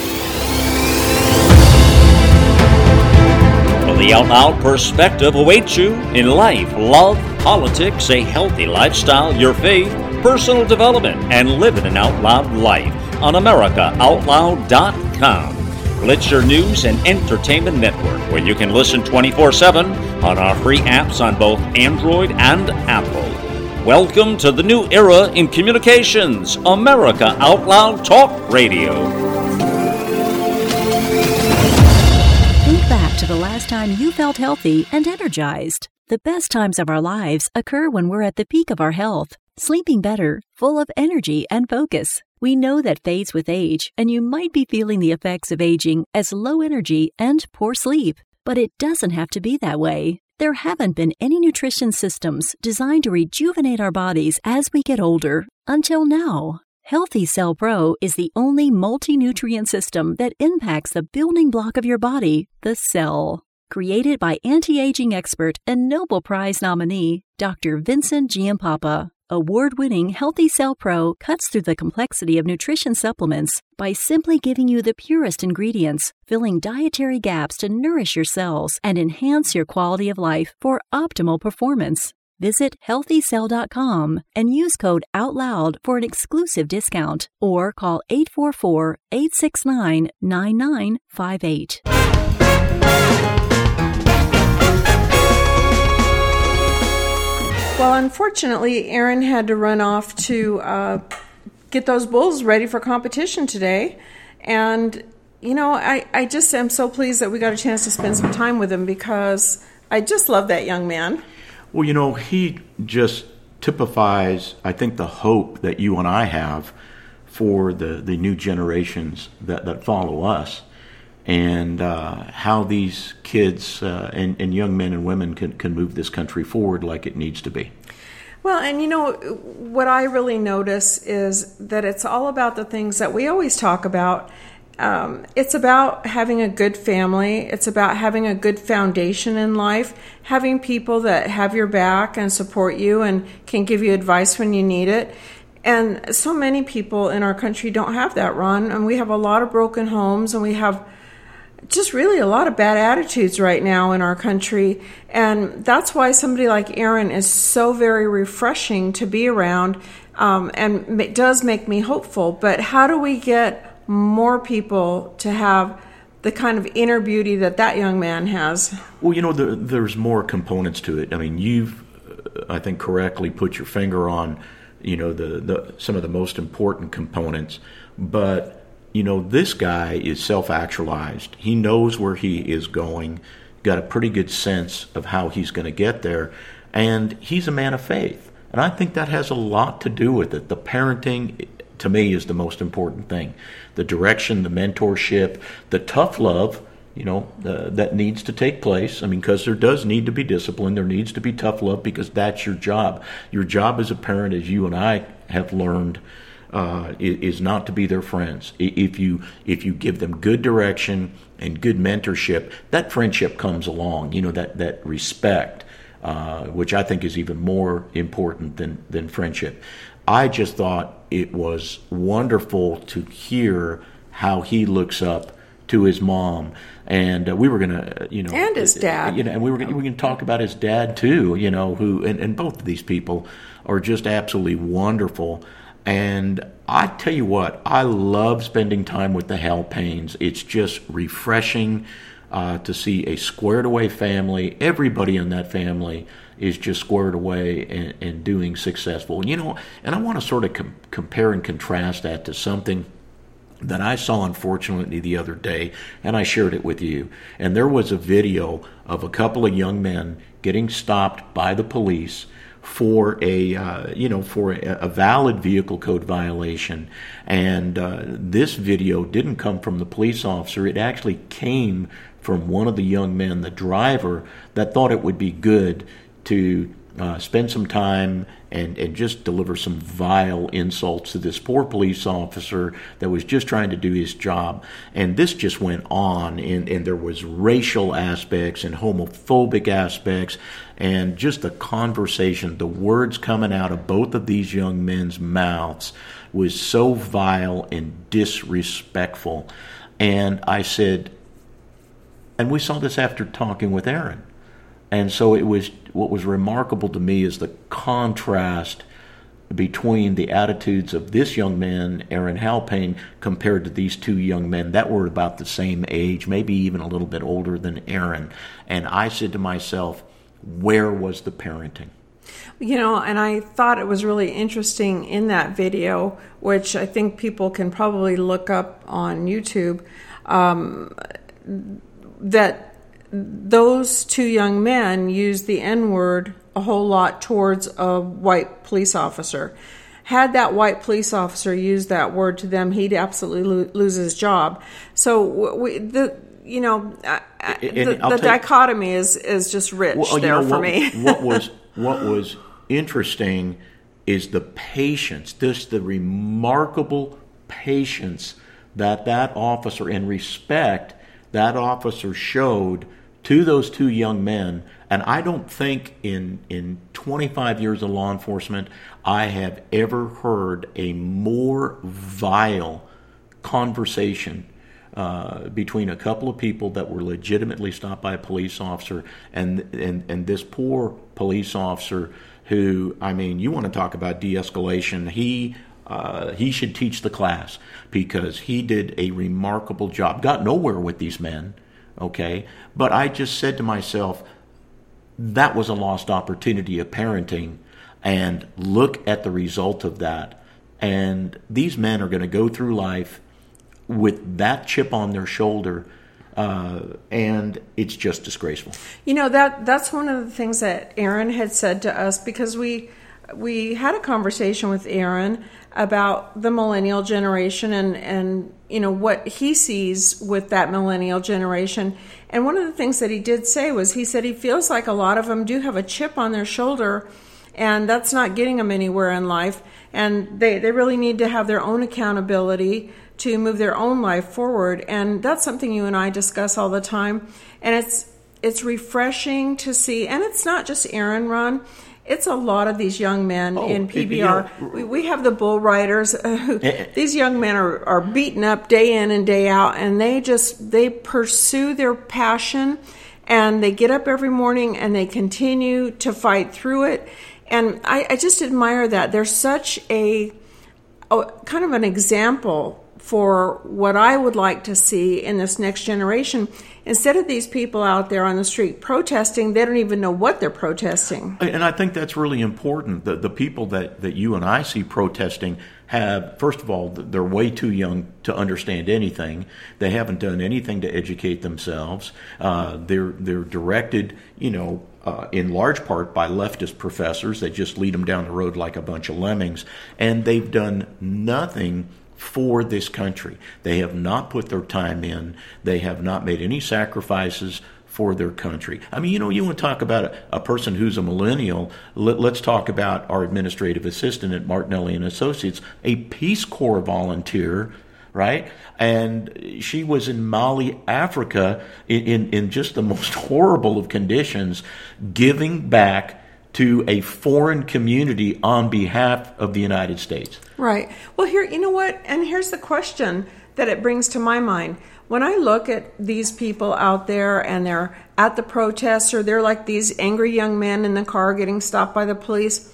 The Out Loud perspective awaits you in life, love, politics, a healthy lifestyle, your faith, personal development, and living an out loud life on AmericaOutloud.com. Blitzer News and Entertainment Network, where you can listen 24/7 on our free apps on both Android and Apple. Welcome to the new era in communications, America Out Loud Talk Radio. Think back to the last time you felt healthy and energized. The best times of our lives occur when we're at the peak of our health, sleeping better, full of energy and focus. We know that fades with age, and you might be feeling the effects of aging as low energy and poor sleep. But it doesn't have to be that way. There haven't been any nutrition systems designed to rejuvenate our bodies as we get older until now. Healthy Cell Pro is the only multi-nutrient system that impacts the building block of your body, the cell. Created by anti-aging expert and Nobel Prize nominee, Dr. Vincent Giampapa. Award-winning Healthy Cell Pro cuts through the complexity of nutrition supplements by simply giving you the purest ingredients, filling dietary gaps to nourish your cells and enhance your quality of life for optimal performance. Visit HealthyCell.com and use code OUTLOUD for an exclusive discount, or call 844-869-9958. Well, unfortunately, Aaron had to run off to get those bulls ready for competition today. And, you know, I just am so pleased that we got a chance to spend some time with him, because I just love that young man. Well, you know, he just typifies, I think, the hope that you and I have for the new generations that follow us, and how these kids and young men and women can move this country forward like it needs to be. Well, and you know, what I really notice is that it's all about the things that we always talk about. It's about having a good family. It's about having a good foundation in life, having people that have your back and support you and can give you advice when you need it. And so many people in our country don't have that, Ron, and we have a lot of broken homes, and we have just really a lot of bad attitudes right now in our country. And that's why somebody like Aaron is so very refreshing to be around, and it does make me hopeful. But how do we get more people to have the kind of inner beauty that young man has? Well, you know, there's more components to it. I mean, you've, I think, correctly put your finger on, you know, the some of the most important components. But, you know, this guy is self-actualized. He knows where he is going, got a pretty good sense of how he's going to get there, and he's a man of faith. And I think that has a lot to do with it. The parenting, to me, is the most important thing. The direction, the mentorship, the tough love, you know, that needs to take place. I mean, because there does need to be discipline. There needs to be tough love, because that's your job. Your job as a parent, as you and I have learned, is not to be their friends. If you give them good direction and good mentorship, that friendship comes along. You know, that respect, which I think is even more important than friendship. I just thought it was wonderful to hear how he looks up to his mom, and we were gonna, you know, and his dad, you know, and we were gonna talk about his dad too, you know, who and both of these people are just absolutely wonderful. And I tell you what, I love spending time with the Halpains. It's just refreshing to see a squared away family. Everybody in that family is just squared away and doing successful. You know, and I want to sort of compare and contrast that to something that I saw, unfortunately, the other day, and I shared it with you. And there was a video of a couple of young men getting stopped by the police for a valid vehicle code violation. And this video didn't come from the police officer. It actually came from one of the young men, the driver, that thought it would be good to spend some time and just deliver some vile insults to this poor police officer that was just trying to do his job. And this just went on, and there was racial aspects and homophobic aspects, and just the conversation, the words coming out of both of these young men's mouths was so vile and disrespectful. And I said, and we saw this after talking with Aaron. And so it was, what was remarkable to me is the contrast between the attitudes of this young man, Aaron Halpain, compared to these two young men that were about the same age, maybe even a little bit older than Aaron. And I said to myself, where was the parenting? You know, and I thought it was really interesting in that video, which I think people can probably look up on YouTube, that those two young men used the N-word a whole lot towards a white police officer. Had that white police officer used that word to them, he'd absolutely lose his job. So the dichotomy is just rich for me. What was interesting is the patience, the remarkable patience that officer and respect that officer showed to those two young men. And I don't think in 25 years of law enforcement I have ever heard a more vile conversation between a couple of people that were legitimately stopped by a police officer and this poor police officer who, I mean, you want to talk about de-escalation. He should teach the class because he did a remarkable job. Got nowhere with these men, okay? But I just said to myself, that was a lost opportunity of parenting, and look at the result of that. And these men are going to go through life with that chip on their shoulder, and it's just disgraceful. You know, that's one of the things that Aaron had said to us, because we had a conversation with Aaron about the millennial generation and you know what he sees with that millennial generation. And one of the things that he did say was, he said he feels like a lot of them do have a chip on their shoulder, and that's not getting them anywhere in life. And they really need to have their own accountability to move their own life forward. And that's something you and I discuss all the time. And it's refreshing to see. And it's not just Aaron, Ron. It's a lot of these young men in PBR. We have the bull riders. These young men are beaten up day in and day out, and they pursue their passion, and they get up every morning and they continue to fight through it. And I just admire that. They're such a kind of an example for what I would like to see in this next generation. Instead of these people out there on the street protesting, they don't even know what they're protesting. And I think that's really important. The people that you and I see protesting have, first of all, they're way too young to understand anything. They haven't done anything to educate themselves. They're directed, in large part by leftist professors that just lead them down the road like a bunch of lemmings. And they've done nothing for this country. They have not put their time in. They have not made any sacrifices for their country. I mean, you want to talk about a person who's a millennial. Let's talk about our administrative assistant at Martinelli and Associates, a Peace Corps volunteer, right? And she was in Mali, Africa, in just the most horrible of conditions, giving back to a foreign community on behalf of the United States. Right. Well, here, you know what? And here's the question that it brings to my mind. When I look at these people out there and they're at the protests, or they're like these angry young men in the car getting stopped by the police,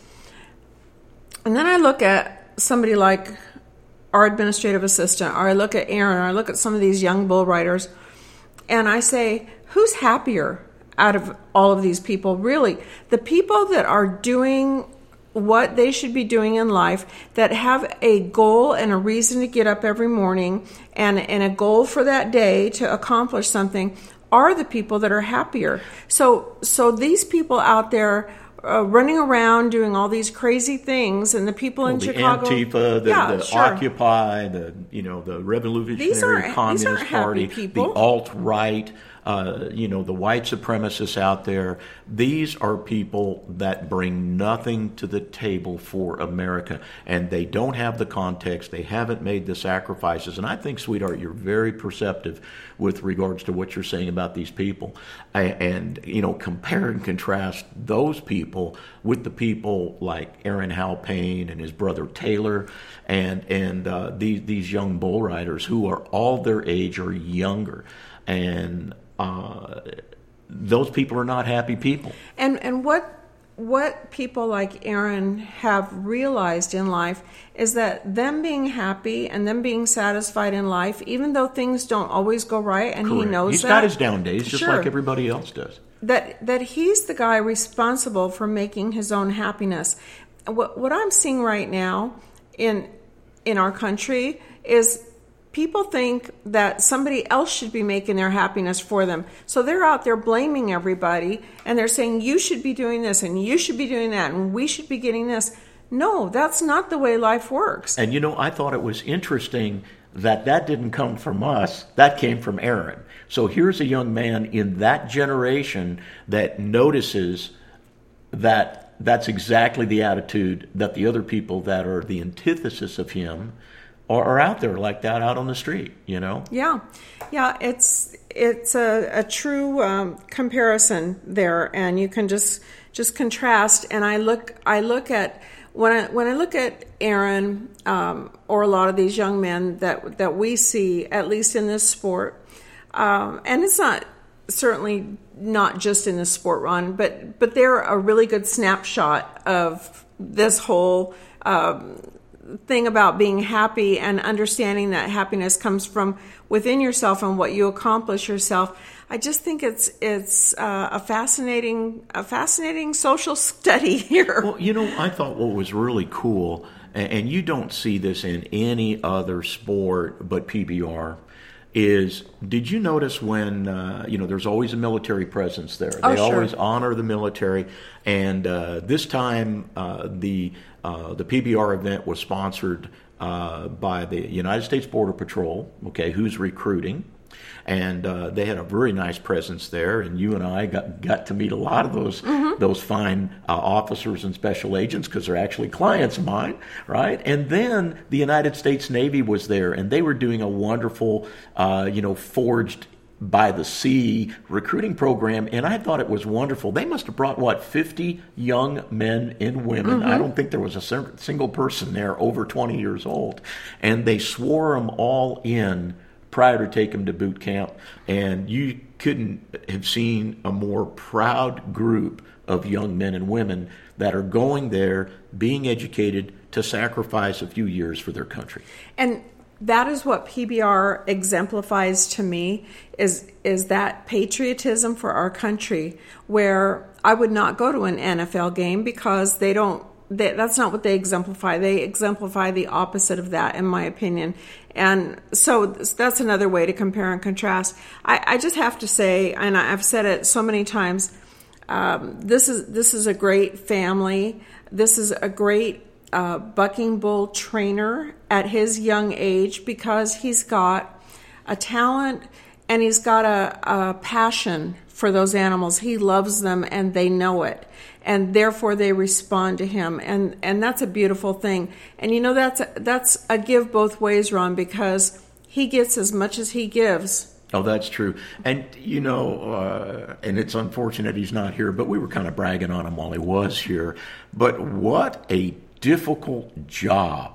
and then I look at somebody like our administrative assistant, or I look at Aaron, or I look at some of these young bull riders, and I say, who's happier out of all of these people? Really, the people that are doing what they should be doing in life, that have a goal and a reason to get up every morning, and a goal for that day to accomplish something, are the people that are happier. So these people out there running around doing all these crazy things, and the people in Chicago, the Antifa, the Occupy, the Revolutionary Communist Party, the alt-right, the white supremacists out there. These are people that bring nothing to the table for America, and they don't have the context. They haven't made the sacrifices. And I think, sweetheart, you're very perceptive with regards to what you're saying about these people. And compare and contrast those people with the people like Aaron Halpern and his brother Taylor, and these young bull riders who are all their age or younger. And those people are not happy people. And what people like Aaron have realized in life is that them being happy and them being satisfied in life, even though things don't always go right, and Correct. He knows He's that. He's got his down days, just Sure. like everybody else does. That he's the guy responsible for making his own happiness. What I'm seeing right now in our country is people think that somebody else should be making their happiness for them. So they're out there blaming everybody, and they're saying, you should be doing this, and you should be doing that, and we should be getting this. No, that's not the way life works. And I thought it was interesting that didn't come from us. That came from Aaron. So here's a young man in that generation that notices that that's exactly the attitude that the other people that are the antithesis of him are out there like that, out on the street, Yeah, it's a true comparison there, and you can just contrast. And I look at when I look at Aaron or a lot of these young men that we see, at least in this sport, and it's not certainly not just in the sport run, but they're a really good snapshot of this whole thing about being happy and understanding that happiness comes from within yourself and what you accomplish yourself. I just think it's a fascinating social study here. Well, I thought what was really cool, and you don't see this in any other sport but PBR, is did you notice when, there's always a military presence there. They always honor the military. And this time the PBR event was sponsored by the United States Border Patrol, who's recruiting. And they had a very nice presence there, and you and I got to meet a lot of those fine officers and special agents because they're actually clients of mine, right? And then the United States Navy was there, and they were doing a wonderful, forged by the sea recruiting program, and I thought it was wonderful. They must have brought, 50 young men and women. I don't think there was a single person there over 20 years old, and they swore them all in prior to take them to boot camp, and you couldn't have seen a more proud group of young men and women that are going there, being educated to sacrifice a few years for their country. And that is what PBR exemplifies to me, is that patriotism for our country, where I would not go to an NFL game because that's not what they exemplify. They exemplify the opposite of that, in my opinion. And so that's another way to compare and contrast. I just have to say, and I've said it so many times, this is a great family. This is a great bucking bull trainer at his young age, because he's got a talent and he's got a passion for those animals. He loves them and they know it. And therefore they respond to him, and that's a beautiful thing. And that's a give both ways, Ron, because he gets as much as he gives. Oh, that's true. And and it's unfortunate he's not here, but we were kind of bragging on him while he was here. But what a difficult job.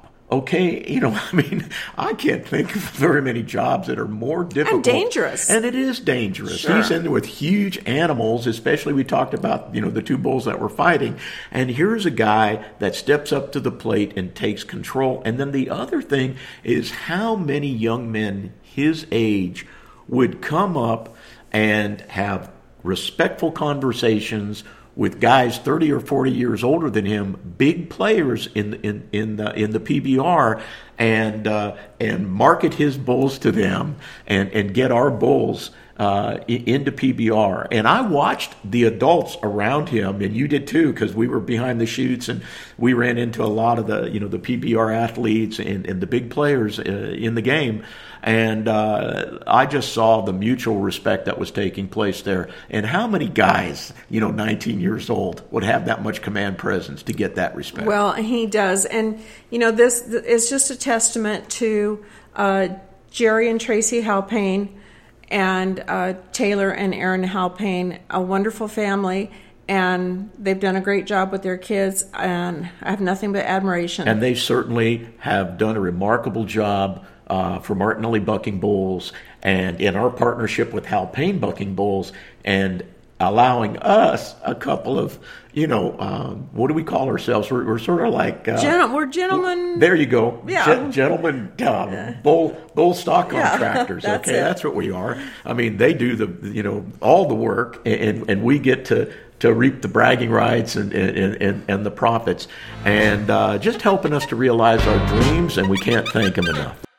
I can't think of very many jobs that are more difficult. And dangerous. And it is dangerous. Sure. He's in with huge animals, especially we talked about, the two bulls that were fighting. And here's a guy that steps up to the plate and takes control. And then the other thing is how many young men his age would come up and have respectful conversations with guys 30 or 40 years older than him, big players in the PBR, and market his bulls to them and get our bulls into PBR. And I watched the adults around him, and you did too, because we were behind the chutes and we ran into a lot of the the PBR athletes and the big players in the game. And I just saw the mutual respect that was taking place there. And how many guys, 19 years old, would have that much command presence to get that respect? Well, he does. And, this is just a testament to Jerry and Tracy Halpane and Taylor and Aaron Halpane, a wonderful family. And they've done a great job with their kids, and I have nothing but admiration. And they certainly have done a remarkable job for Martinelli Bucking Bulls, and in our partnership with Halpane Bucking Bulls, and allowing us a couple of, what do we call ourselves? We're sort of like... we're gentlemen... There you go. Yeah. Gentlemen bull stock contractors. That's okay, it. That's what we are. I mean, they do all the work, and we get to reap the bragging rights and the profits, and just helping us to realize our dreams, and we can't thank them enough.